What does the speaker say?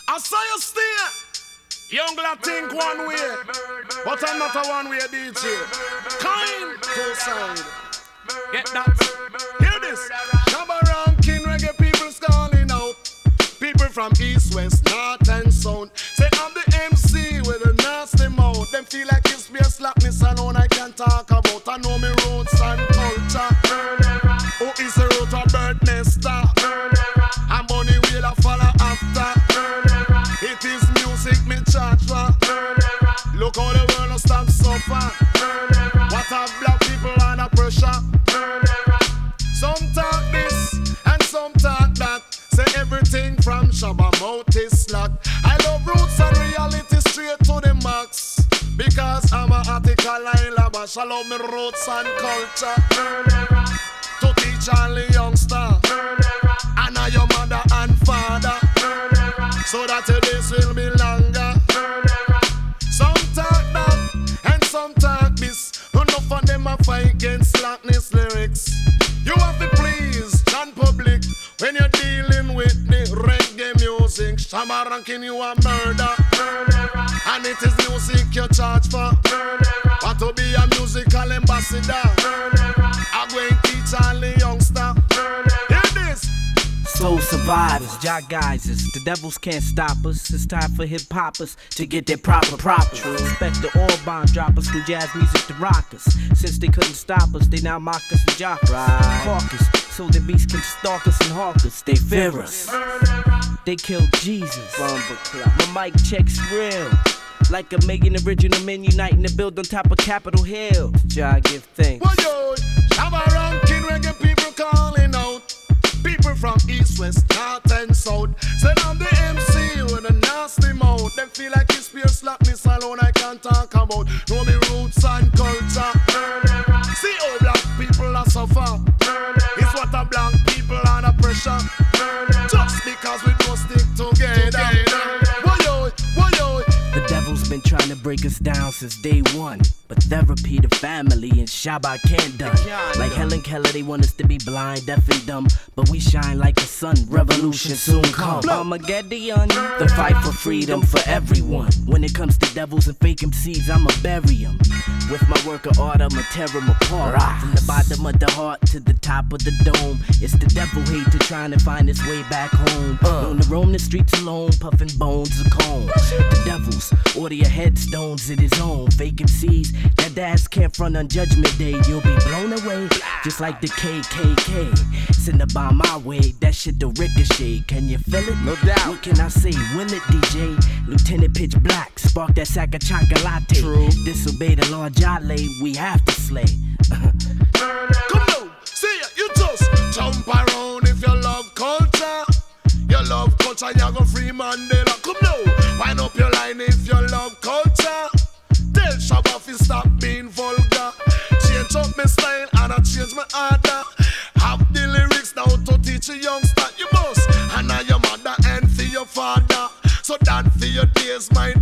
I saw you stay. Young lad think one way, but I'm not a one-way DJ. Kind to side. Get that? Hear this. Shabba ranking reggae people's calling out. People from east, west, north and south. Say I'm the MC with a nasty mouth. Them feel like it's me a slackness alone I can talk about. I know me roots and culture. Who is the root of bird nester? And Bunny will a follow after. It is music me charge for. Look how the world will stop suffer. What have black people under pressure? Some talk this and some talk that. Say everything from Shabba mouth is slack. I love roots and reality straight to the max. Because I'm a article line labash. I love me roots and culture. To teach all the youngster. And now your mother and father. So that your days will be longer. Some talk that and some talk this. Enough of them are fight against slackness lyrics. You have to please John Public when you're dealing with the reggae music. Shabba ranking you a murder. And it is music you charge for. Want to be a musical ambassador. I'm going to teach all the youngster. Hear this. Soul survivors, jock geysers, the devils can't stop us. It's time for hip hoppers to get their proper. Respect the all bomb droppers from jazz music to rockers. Since they couldn't stop us, they now mock us and jock us. Caucus, so the beasts can stalk us and hawk us. They fear us. They killed Jesus. My mic checks real. Like a million original men uniting to build on top of Capitol Hill. Jah give thanks. Well, yo, Shabba ranking reggae people calling out. People from east, west, north and south. Said I'm the MC with a nasty mouth. Them feel like it's pure slackness alone I can't talk about. Know me roots and culture. See how black people are suffer. It's what a black people under pressure. Just because we don't stick together. The devil's been trying to break us down since day one. But therapy, the family, and Shabba can't done. Like Helen Keller, they want us to be blind, deaf and dumb. But we shine like the sun, revolution soon come. Armageddon, the fight for freedom for everyone. When it comes to devils and fake MCs, I'ma bury them. With my work of art, I'ma tear them apart. From the bottom of the heart to the top of the dome. It's the devil hate to trying to find his way back home. Known to roam the streets alone, puffing bones of cone. The devil's order your headstones at his own. Fake MCs, that dads can't front on Judgment Day. You'll be blown away, just like the KKK. Send a bomb my way, that shit the ricochet. Can you feel it? No doubt. What can I say? Will it, DJ? Lieutenant Pitch Black, spark that sack of chocolate. True. Disobey the law, Jale, we have to slay. Come on, see ya, you just jump around if you love culture. You love culture, you go free Mandela. Come now, wind up your line if you love culture. Tell Shabba fi stop being vulgar. Change up my style and I change my order. Have the lyrics now to teach a youngster. You must, and now your mother and for your father. So that for your days might